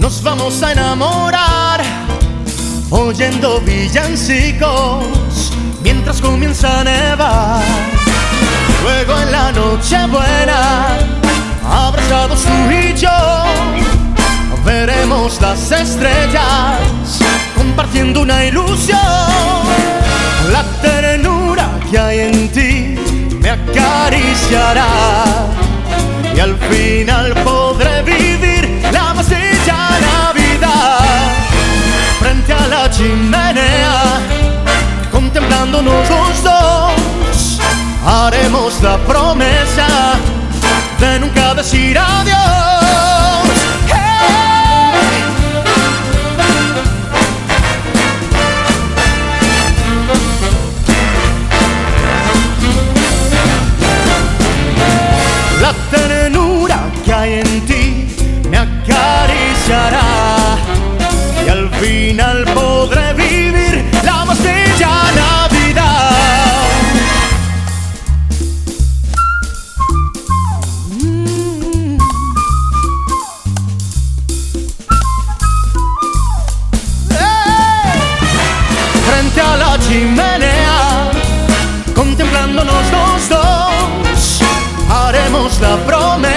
nos vamos a enamorar oyendo villancicos mientras comienza a nevar. Luego en la noche buena, abrazados tú y yo, veremos las estrellas compartiendo una ilusión. La ternura que hay en ti me acariciará y al final podré vivir la más bella Navidad. Frente a la chimenea, contemplándonos los dos, haremos la promesa de nunca decir adiós. La ternura que hay en ti me acariciará y al final podré vivir la más bella Navidad. Frente a la chimenea, contemplándonos los dos, haremos la promesa